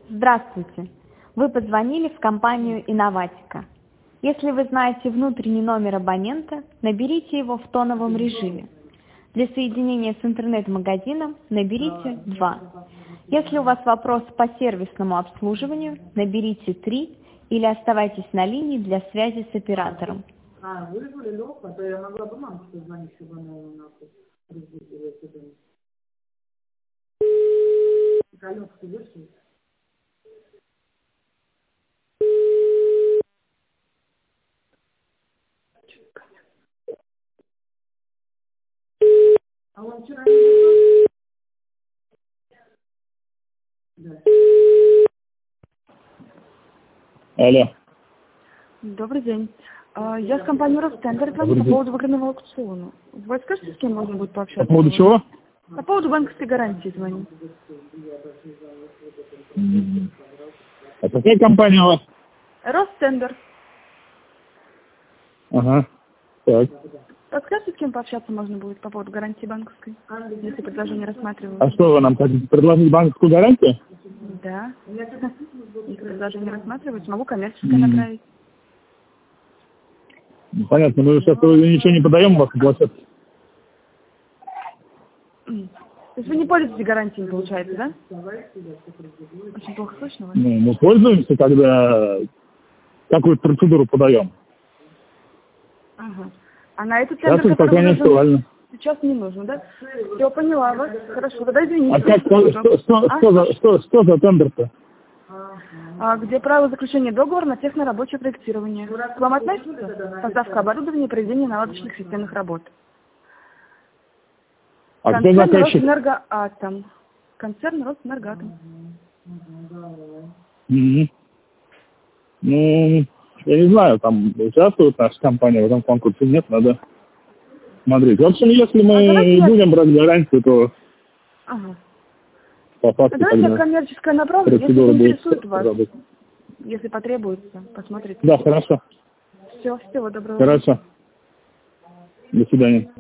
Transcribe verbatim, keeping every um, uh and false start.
Здравствуйте! Вы позвонили в компанию «Инноватика». Если вы знаете внутренний номер абонента, наберите его в тоновом режиме. Для соединения с интернет-магазином наберите два. Если у вас вопрос по сервисному обслуживанию, наберите три или оставайтесь на линии для связи с оператором. А, вызвали Лёху, а то я могла бы мамке позвонить, чтобы она его нахуй разбудила. Алёнка, ты вышли? А он вчера не был? Да. Алло. Добрый день. А, Я с компании «Ростендер» звоню по поводу выгодного аукциона. Вы скажете, с кем можно будет пообщаться? По поводу чего? По поводу банковской гарантии звоню. А какая компания у вас? «Ростендер». Ага. Так. Подскажите, с кем пообщаться можно будет по поводу гарантии банковской, если предложение рассматривают? А что, вы нам хотите предложить банковскую гарантию? Да. Если предложение рассматривают, могу коммерческое направить. Ну, понятно, мы сейчас ничего не подаем, у вас на площадке. То есть вы не пользуетесь гарантией, получается, да? Очень плохо слышно вас. Ну, мы пользуемся, когда какую-то процедуру подаем. Ага. А на этот Сейчас тендер, это пока не актуально. сейчас не нужно, да? Все, поняла вас. Хорошо, тогда извините. А как, что, что, что, А? что, за, что, что за тендер-то? А, где правила заключения договора на технорабочее проектирование. К вам относится поставка оборудования и проведение наладочных системных работ. А кто Концерн заказчик? «Росэнергоатом». Концерн «Росэнергоатом». Mm-hmm. Ну, я не знаю, там участвует наша компания в этом конкурсе, нет, надо смотреть. В общем, если мы а будем брать гарантию, то ага. по факту А давайте тогда коммерческое направлю, если процедура будет интересует вас, работать. если потребуется, посмотрите. Да, хорошо. Все, всего доброго. Хорошо. До свидания.